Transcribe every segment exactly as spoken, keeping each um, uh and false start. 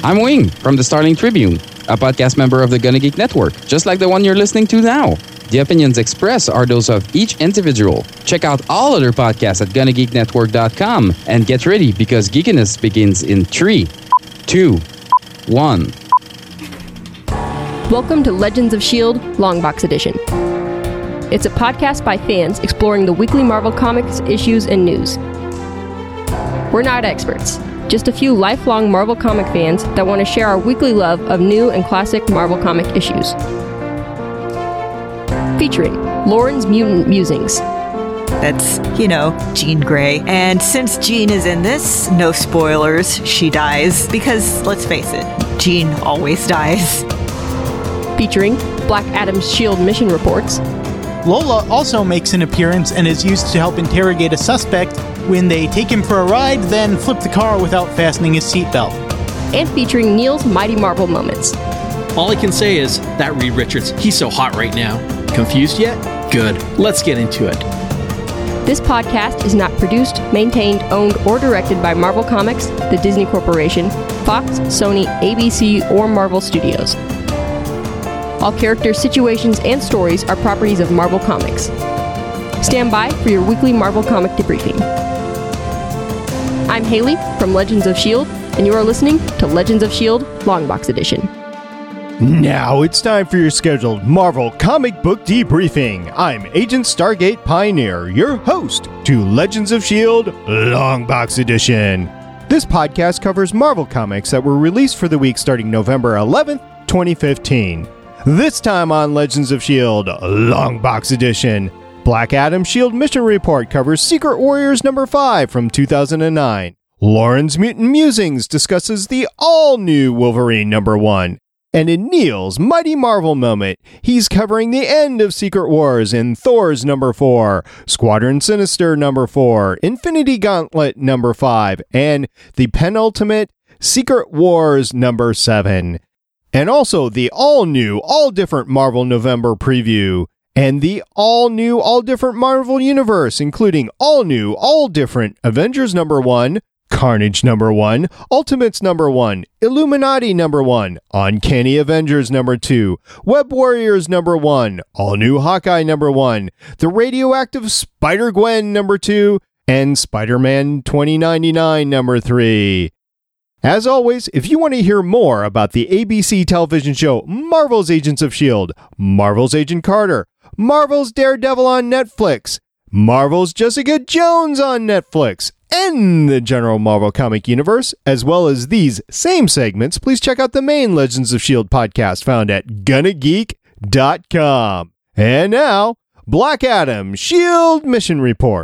I'm Wing from the Starling Tribune, a podcast member of the Gonna Geek Network, just like the one you're listening to now. The opinions expressed are those of each individual. Check out all other podcasts at gonna geek network dot com and get ready because geekiness begins in three, two, one. Welcome to Legends of S H I E L D Longbox Edition. It's a podcast by fans exploring the weekly Marvel Comics issues and news. We're not experts, just a few lifelong Marvel comic fans that want to share our weekly love of new and classic Marvel comic issues. Featuring Lauren's Mutant Musings. That's, you know, Jean Grey. And since Jean is in this, no spoilers, she dies. Because, let's face it, Jean always dies. Featuring Black Adam's S H I E L D mission reports. Lola also makes an appearance and is used to help interrogate a suspect when they take him for a ride, then flip the car without fastening his seatbelt. And featuring Neil's Mighty Marvel moments. All I can say is, that Reed Richards, he's so hot right now. Confused yet? Good. Let's get into it. This podcast is not produced, maintained, owned, or directed by Marvel Comics, the Disney Corporation, Fox, Sony, A B C, or Marvel Studios. All characters, situations, and stories are properties of Marvel Comics. Stand by for your weekly Marvel comic debriefing. I'm Haley from Legends of S H I E L D, and you are listening to Legends of S H I E L D Longbox Edition. Now it's time for your scheduled Marvel comic book debriefing. I'm Agent Stargate Pioneer, your host to Legends of S H I E L D Longbox Edition. This podcast covers Marvel comics that were released for the week starting November eleventh, twenty fifteen. This time on Legends of S H I E L D Longbox Edition, Black Adam's S H I E L D Mission Report covers Secret Warriors number five from two thousand nine. Lauren's Mutant Musings discusses the all-new Wolverine number one. And in Neil's Mighty Marvel moment, he's covering the end of Secret Wars in Thor's number four, Squadron Sinister number four, Infinity Gauntlet number five, and the penultimate Secret Wars number seven. And also the all-new, all-different Marvel November preview, and the all-new, all-different Marvel Universe, including all-new, all-different Avengers number one, Carnage number one, Ultimates number one, Illuminati number one, Uncanny Avengers number two, Web Warriors number one, All New Hawkeye number one, The Radioactive Spider-Gwen number two, and Spider-Man twenty ninety-nine number three. As always, if you want to hear more about the A B C television show Marvel's Agents of S H I E L D, Marvel's Agent Carter, Marvel's Daredevil on Netflix, Marvel's Jessica Jones on Netflix, and the general Marvel comic universe, as well as these same segments, please check out the main Legends of S H I E L D podcast found at gonna geek dot com. And now, Black Adam S H I E L D Mission Report.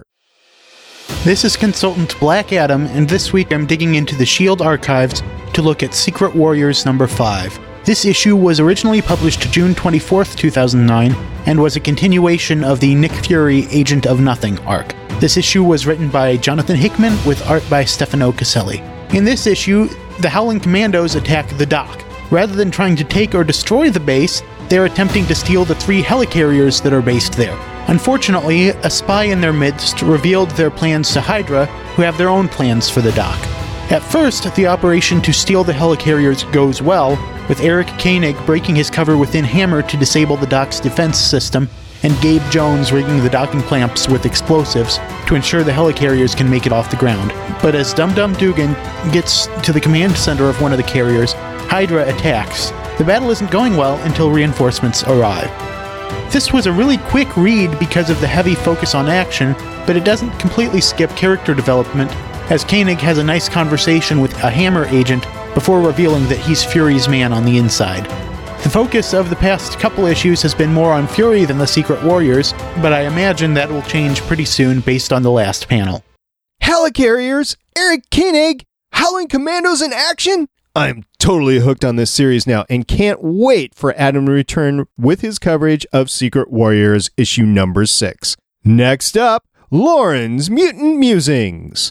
This is Consultant Black Adam, and this week I'm digging into the S H I E L D archives to look at Secret Warriors number five. This issue was originally published June twenty-fourth, two thousand nine, and was a continuation of the Nick Fury Agent of Nothing arc. This issue was written by Jonathan Hickman with art by Stefano Caselli. In this issue, the Howling Commandos attack the dock. Rather than trying to take or destroy the base, they're attempting to steal the three helicarriers that are based there. Unfortunately, a spy in their midst revealed their plans to Hydra, who have their own plans for the dock. At first, the operation to steal the helicarriers goes well, with Eric Koenig breaking his cover within Hammer to disable the dock's defense system, and Gabe Jones rigging the docking clamps with explosives to ensure the helicarriers can make it off the ground. But as Dum Dum Dugan gets to the command center of one of the carriers, Hydra attacks. The battle isn't going well until reinforcements arrive. This was a really quick read because of the heavy focus on action, but it doesn't completely skip character development, as Koenig has a nice conversation with a Hammer agent before revealing that he's Fury's man on the inside. The focus of the past couple issues has been more on Fury than the Secret Warriors, but I imagine that will change pretty soon based on the last panel. Helicarriers, Eric Koenig, Howling Commandos in action? I'm totally hooked on this series now and can't wait for Adam to return with his coverage of Secret Warriors issue number six. Next up, Lauren's Mutant Musings.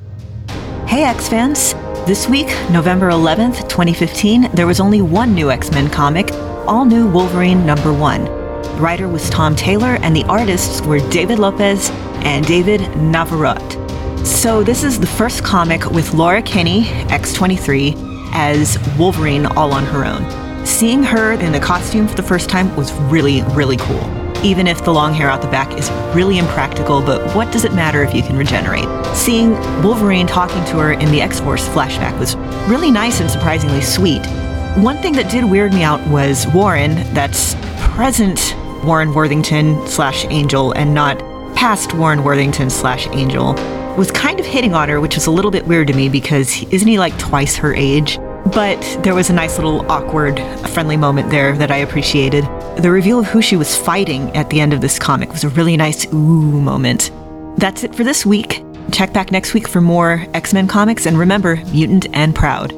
Hey X-fans! This week, November eleventh, twenty fifteen, there was only one new X-Men comic, All New Wolverine number one. The writer was Tom Taylor and the artists were David Lopez and David Navarrete. So this is the first comic with Laura Kinney, X twenty-three, as Wolverine all on her own. Seeing her in the costume for the first time was really, really cool. Even if the long hair out the back is really impractical, but what does it matter if you can regenerate? Seeing Wolverine talking to her in the X-Force flashback was really nice and surprisingly sweet. One thing that did weird me out was Warren, that's present Warren Worthington slash Angel and not past Warren Worthington slash Angel, was kind of hitting on her, which was a little bit weird to me because isn't he like twice her age? But there was a nice little awkward, friendly moment there that I appreciated. The reveal of who she was fighting at the end of this comic was a really nice ooh moment. That's it for this week. Check back next week for more X-Men comics, and remember, mutant and proud.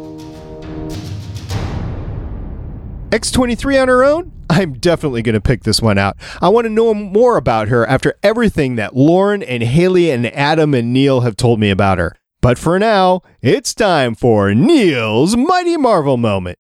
X twenty-three on her own? I'm definitely going to pick this one out. I want to know more about her after everything that Lauren and Haley and Adam and Neil have told me about her. But for now, it's time for Neil's Mighty Marvel Moment.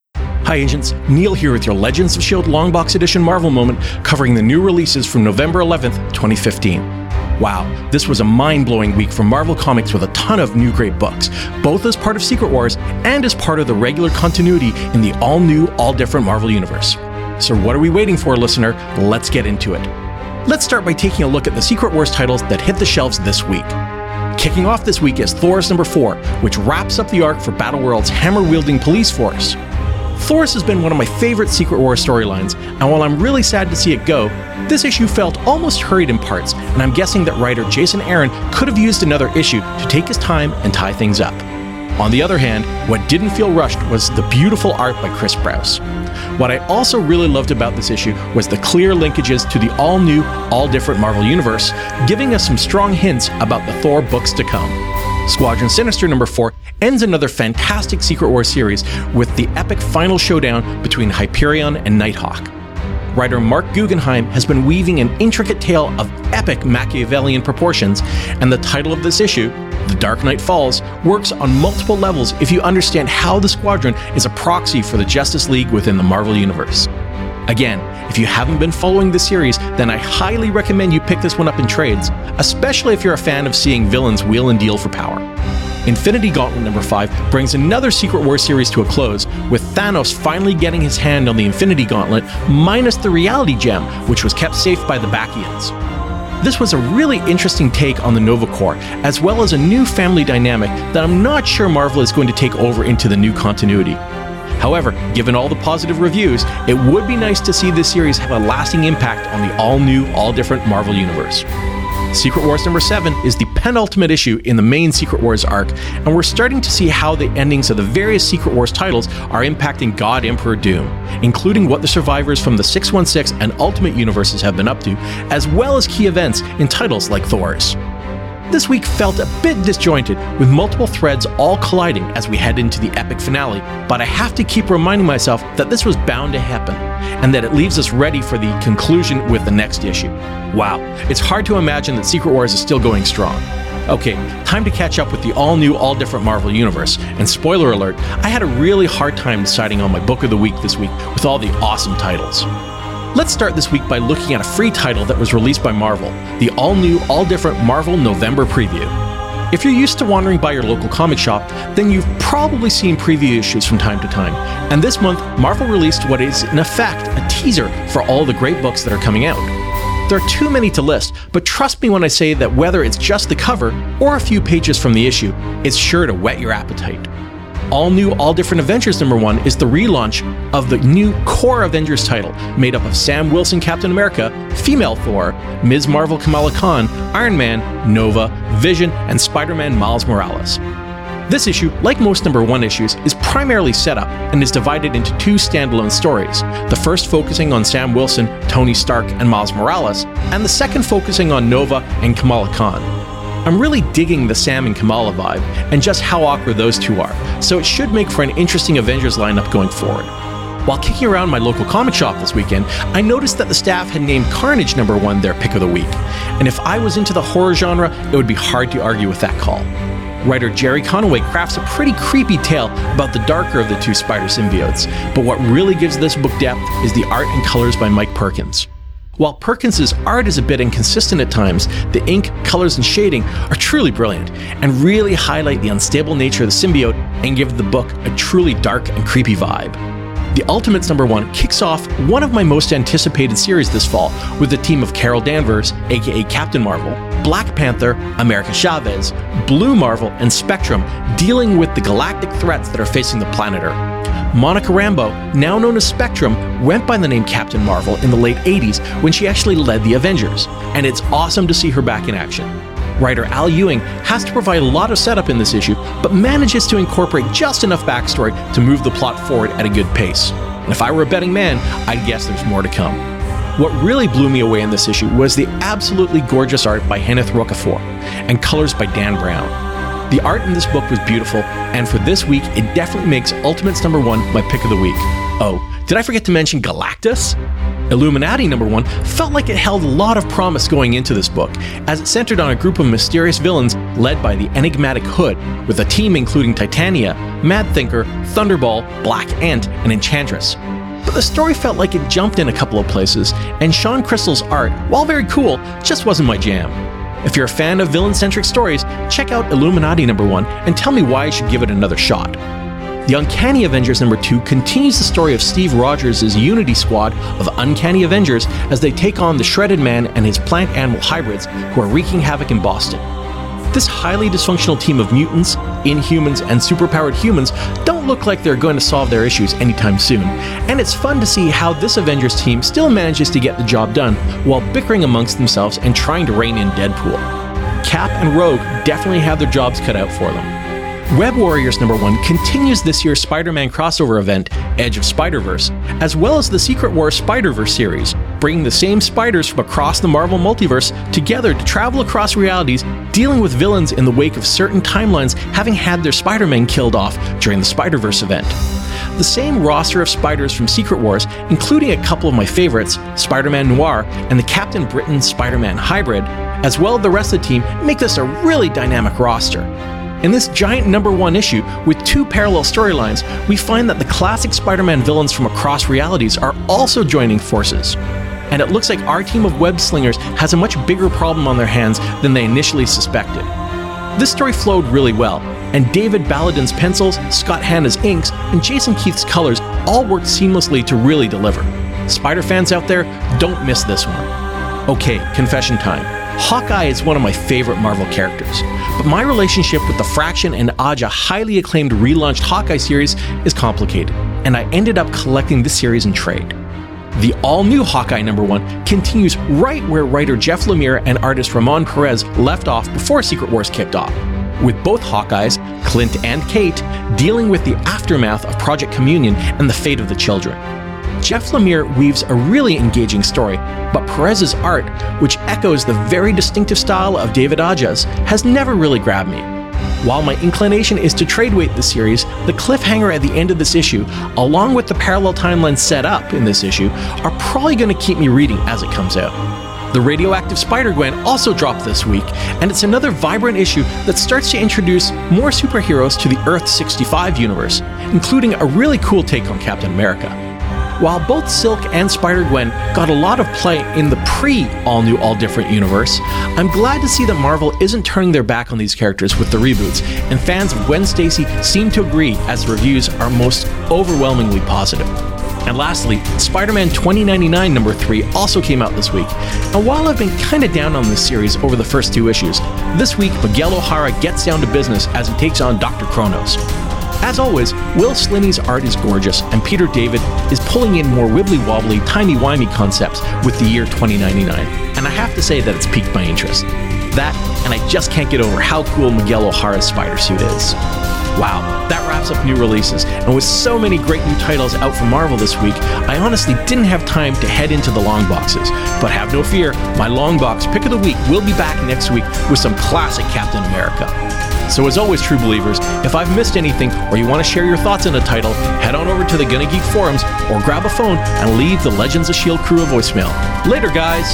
Hi agents, Neil here with your Legends of S H I E L D Longbox Edition Marvel Moment, covering the new releases from November eleventh, twenty fifteen. Wow, this was a mind-blowing week for Marvel Comics with a ton of new great books, both as part of Secret Wars and as part of the regular continuity in the all-new, all-different Marvel Universe. So what are we waiting for, listener? Let's get into it. Let's start by taking a look at the Secret Wars titles that hit the shelves this week. Kicking off this week is Thor's number four, which wraps up the arc for Battleworld's hammer-wielding police force. Thor's has been one of my favorite Secret Wars storylines, and while I'm really sad to see it go, this issue felt almost hurried in parts, and I'm guessing that writer Jason Aaron could have used another issue to take his time and tie things up. On the other hand, what didn't feel rushed was the beautiful art by Chris Sprouse. What I also really loved about this issue was the clear linkages to the all-new, all-different Marvel Universe, giving us some strong hints about the Thor books to come. Squadron Sinister number four ends another fantastic Secret Wars series with the epic final showdown between Hyperion and Nighthawk. Writer Mark Guggenheim has been weaving an intricate tale of epic Machiavellian proportions, and the title of this issue, The Dark Knight Falls, works on multiple levels if you understand how the Squadron is a proxy for the Justice League within the Marvel Universe. Again, if you haven't been following the series, then I highly recommend you pick this one up in trades, especially if you're a fan of seeing villains wheel and deal for power. Infinity Gauntlet number five brings another Secret Wars series to a close, with Thanos finally getting his hand on the Infinity Gauntlet, minus the Reality Gem, which was kept safe by the Bacchians. This was a really interesting take on the Nova Corps, as well as a new family dynamic that I'm not sure Marvel is going to take over into the new continuity. However, given all the positive reviews, it would be nice to see this series have a lasting impact on the all-new, all-different Marvel Universe. Secret Wars number seven is the penultimate issue in the main Secret Wars arc, and we're starting to see how the endings of the various Secret Wars titles are impacting God Emperor Doom, including what the survivors from the six one six and Ultimate universes have been up to, as well as key events in titles like Thor's. This week felt a bit disjointed, with multiple threads all colliding as we head into the epic finale, but I have to keep reminding myself that this was bound to happen, and that it leaves us ready for the conclusion with the next issue. Wow, it's hard to imagine that Secret Wars is still going strong. Okay, time to catch up with the all-new, all-different Marvel Universe, and spoiler alert, I had a really hard time deciding on my book of the week this week with all the awesome titles. Let's start this week by looking at a free title that was released by Marvel, the all-new, all-different Marvel November Preview. If you're used to wandering by your local comic shop, then you've probably seen preview issues from time to time, and this month, Marvel released what is, in effect, a teaser for all the great books that are coming out. There are too many to list, but trust me when I say that whether it's just the cover or a few pages from the issue, it's sure to whet your appetite. All New, All Different Avengers number one is the relaunch of the new core Avengers title, made up of Sam Wilson Captain America, Female Thor, Miz Marvel Kamala Khan, Iron Man, Nova, Vision, and Spider-Man Miles Morales. This issue, like most number one issues, is primarily set up and is divided into two standalone stories, the first focusing on Sam Wilson, Tony Stark, and Miles Morales, and the second focusing on Nova and Kamala Khan. I'm really digging the Sam and Kamala vibe, and just how awkward those two are, so it should make for an interesting Avengers lineup going forward. While kicking around my local comic shop this weekend, I noticed that the staff had named Carnage number one their pick of the week, and if I was into the horror genre, it would be hard to argue with that call. Writer Jerry Conaway crafts a pretty creepy tale about the darker of the two spider symbiotes, but what really gives this book depth is the art and colors by Mike Perkins. While Perkins's art is a bit inconsistent at times, the ink, colors, and shading are truly brilliant and really highlight the unstable nature of the symbiote and give the book a truly dark and creepy vibe. The Ultimates number one kicks off one of my most anticipated series this fall with the team of Carol Danvers, aka Captain Marvel, Black Panther, America Chavez, Blue Marvel, and Spectrum dealing with the galactic threats that are facing the planet Earth. Monica Rambeau, now known as Spectrum, went by the name Captain Marvel in the late eighties when she actually led the Avengers, and it's awesome to see her back in action. Writer Al Ewing has to provide a lot of setup in this issue, but manages to incorporate just enough backstory to move the plot forward at a good pace. And if I were a betting man, I'd guess there's more to come. What really blew me away in this issue was the absolutely gorgeous art by Kenneth Rocafort and colors by Dan Brown. The art in this book was beautiful, and for this week, it definitely makes Ultimates number one my pick of the week. Oh, did I forget to mention Galactus? Illuminati number one felt like it held a lot of promise going into this book, as it centered on a group of mysterious villains led by the enigmatic Hood, with a team including Titania, Mad Thinker, Thunderball, Black Ant, and Enchantress. But the story felt like it jumped in a couple of places, and Sean Crystal's art, while very cool, just wasn't my jam. If you're a fan of villain-centric stories, check out Illuminati number one and tell me why I should give it another shot. The Uncanny Avengers number two continues the story of Steve Rogers' Unity squad of Uncanny Avengers as they take on the Shredded Man and his plant-animal hybrids who are wreaking havoc in Boston. This highly dysfunctional team of mutants, Inhumans, and superpowered humans don't look like they're going to solve their issues anytime soon, and it's fun to see how this Avengers team still manages to get the job done while bickering amongst themselves and trying to rein in Deadpool. Cap and Rogue definitely have their jobs cut out for them. Web Warriors number one continues this year's Spider-Man crossover event, Edge of Spider-Verse, as well as the Secret Wars Spider-Verse series, bringing the same spiders from across the Marvel multiverse together to travel across realities, dealing with villains in the wake of certain timelines having had their Spider-Man killed off during the Spider-Verse event. The same roster of spiders from Secret Wars, including a couple of my favorites, Spider-Man Noir and the Captain Britain Spider-Man hybrid, as well as the rest of the team, make this a really dynamic roster. In this giant number one issue, with two parallel storylines, we find that the classic Spider-Man villains from across realities are also joining forces. And it looks like our team of web-slingers has a much bigger problem on their hands than they initially suspected. This story flowed really well, and David Balladin's pencils, Scott Hanna's inks, and Jason Keith's colors all worked seamlessly to really deliver. Spider fans out there, don't miss this one. Okay, confession time. Hawkeye is one of my favorite Marvel characters, but my relationship with the Fraction and Aja highly acclaimed relaunched Hawkeye series is complicated, and I ended up collecting this series in trade. The all-new Hawkeye number one continues right where writer Jeff Lemire and artist Ramon Perez left off before Secret Wars kicked off, with both Hawkeyes, Clint and Kate, dealing with the aftermath of Project Communion and the fate of the children. Jeff Lemire weaves a really engaging story, but Perez's art, which echoes the very distinctive style of David Aja's, has never really grabbed me. While my inclination is to trade weight this series, the cliffhanger at the end of this issue, along with the parallel timeline set up in this issue, are probably going to keep me reading as it comes out. The Radioactive Spider-Gwen also dropped this week, and it's another vibrant issue that starts to introduce more superheroes to the Earth sixty-five universe, including a really cool take on Captain America. While both Silk and Spider-Gwen got a lot of play in the pre-all-new, all-different universe, I'm glad to see that Marvel isn't turning their back on these characters with the reboots, and fans of Gwen Stacy seem to agree as the reviews are most overwhelmingly positive. And lastly, Spider-Man twenty ninety-nine number three also came out this week, and while I've been kinda down on this series over the first two issues, this week Miguel O'Hara gets down to business as he takes on Doctor Kronos. As always, Will Sliney's art is gorgeous, and Peter David is pulling in more wibbly-wobbly, timey-wimey concepts with the year twenty ninety-nine, and I have to say that it's piqued my interest. That, and I just can't get over how cool Miguel O'Hara's spider suit is. Wow, that wraps up new releases, and with so many great new titles out from Marvel this week, I honestly didn't have time to head into the long boxes. But have no fear, my long box pick of the week will be back next week with some classic Captain America. So as always, true believers, if I've missed anything or you want to share your thoughts on a title, head on over to the Gonna Geek forums or grab a phone and leave the Legends of S H I E L D crew a voicemail. Later, guys!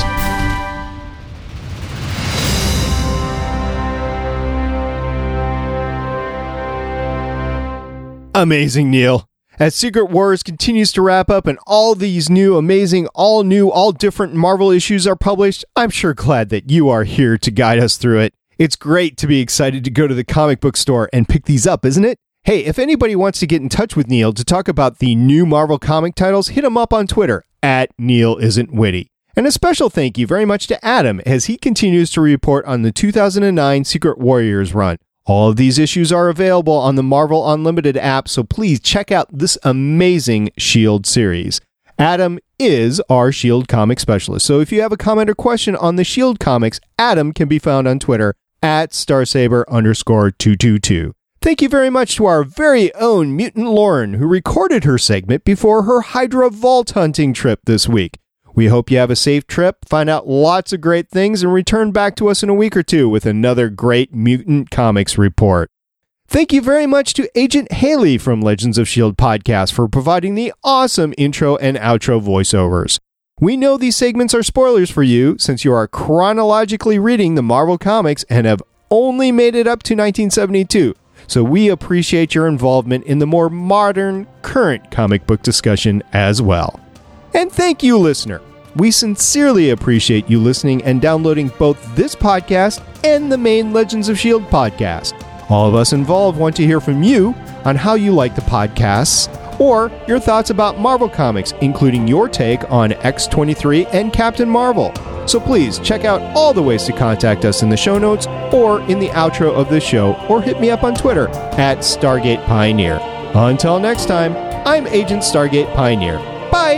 Amazing, Neil. As Secret Wars continues to wrap up and all these new, amazing, all new, all different Marvel issues are published, I'm sure glad that you are here to guide us through it. It's great to be excited to go to the comic book store and pick these up, isn't it? Hey, if anybody wants to get in touch with Neil to talk about the new Marvel comic titles, hit him up on Twitter, at Neil Isn't Witty. And a special thank you very much to Adam as he continues to report on the two thousand nine Secret Warriors run. All of these issues are available on the Marvel Unlimited app, so please check out this amazing S H I E L D series. Adam is our S H I E L D comic specialist, so if you have a comment or question on the S H I E L D comics, Adam can be found on Twitter at Starsaber underscore 222. Thank you very much to our very own Mutant Lauren, who recorded her segment before her Hydra Vault hunting trip this week. We hope you have a safe trip, find out lots of great things, and return back to us in a week or two with another great Mutant Comics report. Thank you very much to Agent Haley from Legends of S H I E L D podcast for providing the awesome intro and outro voiceovers. We know these segments are spoilers for you since you are chronologically reading the Marvel Comics and have only made it up to nineteen seventy-two. So we appreciate your involvement in the more modern, current comic book discussion as well. And thank you, listener. We sincerely appreciate you listening and downloading both this podcast and the main Legends of S H I E L D podcast. All of us involved want to hear from you on how you like the podcasts or your thoughts about Marvel Comics, including your take on X twenty-three and Captain Marvel. So please check out all the ways to contact us in the show notes or in the outro of this show, or hit me up on Twitter at Stargate Pioneer. Until next time, I'm Agent Stargate Pioneer. Bye!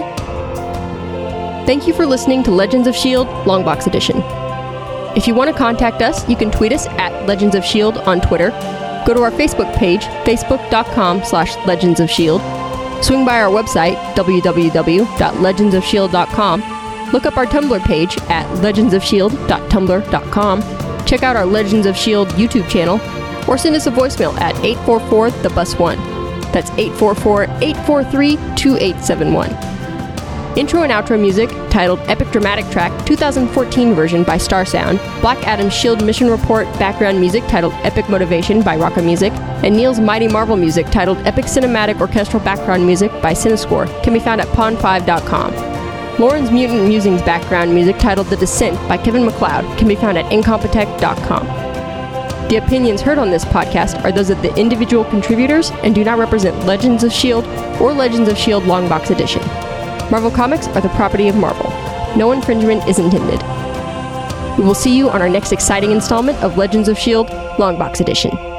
Thank you for listening to Legends of S H I E L D Longbox Edition. If you want to contact us, you can tweet us at Legends of S H I E L D on Twitter, go to our Facebook page, facebook.com slash Legends of S H I E L D, swing by our website, w w w dot legends of s h i e l d dot com, look up our Tumblr page at legends of shield dot tumblr dot com, check out our Legends of S H I E L D YouTube channel, or send us a voicemail at eight four four, the bus one. That's eight four four, eight four three, two eight seven one. Intro and outro music, titled Epic Dramatic Track two thousand fourteen version by Star Sound, Black Adam's S H I E L D Mission Report background music titled Epic Motivation by Rocka Music, and Neil's Mighty Marvel music titled Epic Cinematic Orchestral Background Music by Cinescore can be found at pond five dot com. Lauren's Mutant Musings background music titled The Descent by Kevin MacLeod can be found at incompetech dot com. The opinions heard on this podcast are those of the individual contributors and do not represent Legends of S H I E L D or Legends of S H I E L D Longbox Edition. Marvel Comics are the property of Marvel. No infringement is intended. We will see you on our next exciting installment of Legends of S H I E L D Longbox Edition.